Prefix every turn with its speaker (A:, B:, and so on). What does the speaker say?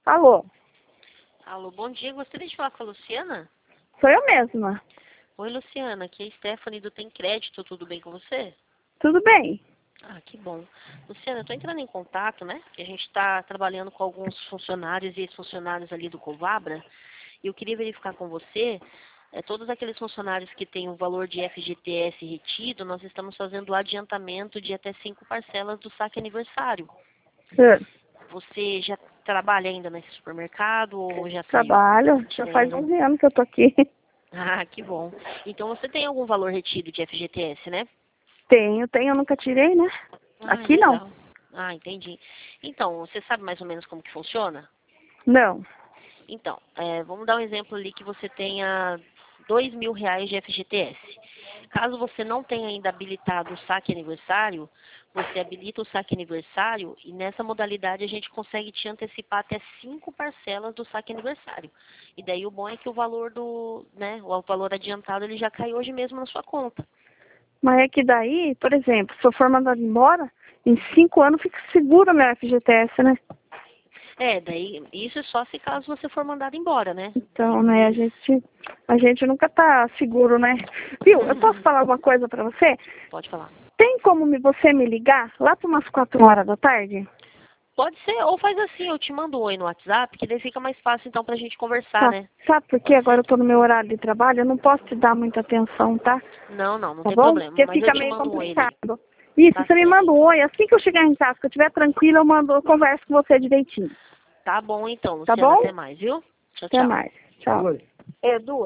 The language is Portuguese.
A: Alô,
B: Alô, bom dia. Gostaria de falar com a Luciana?
A: sou eu mesma.
B: Oi, Luciana. Aqui é a Stephanie do Tem Crédito. Tudo bem com você?
A: Tudo bem?
B: Ah, que bom. Luciana, eu estou entrando em contato, né? Porque a gente está trabalhando com alguns funcionários e ex-funcionários ali do Covabra. E eu queria verificar com você, todos aqueles funcionários que têm o valor de FGTS retido, nós estamos fazendo o adiantamento de até 5 parcelas do saque aniversário.
A: É,
B: Você já trabalha ainda nesse supermercado ou já saiu?
A: trabalho, já faz
B: Não.
A: 11 anos que eu tô aqui.
B: Ah, que bom. Então você tem algum valor retido de FGTS, né?
A: Tenho, eu nunca tirei, né?
B: Ah,
A: Aqui não.
B: legal. Ah, entendi. Então, você sabe mais ou menos como que funciona?
A: Não.
B: Então, vamos dar um exemplo ali que você tenha R$ 2.000 de FGTS. Caso você não tenha ainda habilitado o saque aniversário, você habilita o saque aniversário e nessa modalidade a gente consegue te antecipar até 5 parcelas do saque aniversário. E daí o bom é que o valor o valor adiantado ele já cai hoje mesmo na sua conta.
A: Mas é que daí, por exemplo, se eu for mandado embora, em 5 anos fica seguro meu FGTS, né?
B: Daí isso é só se caso você for mandado embora, né?
A: Então, né, a gente nunca tá seguro, né? Viu, eu posso falar uma coisa pra você?
B: Pode falar.
A: Tem como você me ligar lá por umas 4 horas da tarde?
B: Pode ser, ou faz assim, eu te mando um oi no WhatsApp, que daí fica mais fácil então pra gente conversar,
A: Tá.
B: né?
A: Sabe por quê?
B: Pode
A: Agora
B: ser?
A: eu tô no meu horário de trabalho, eu não posso te dar muita atenção, tá?
B: Não
A: Tá
B: tem
A: bom?
B: problema,
A: Porque
B: mas eu
A: fica
B: te
A: meio
B: mando um oi daí.
A: complicado. Isso,
B: Tá
A: você me
B: certo.
A: manda um oi. Assim que eu chegar em casa, que eu estiver tranquila, eu converso com você direitinho.
B: Tá bom então,
A: Tá
B: Luciana,
A: bom?
B: até mais, viu? Tchau,
A: Até
B: tchau.
A: mais. Tchau. Edu.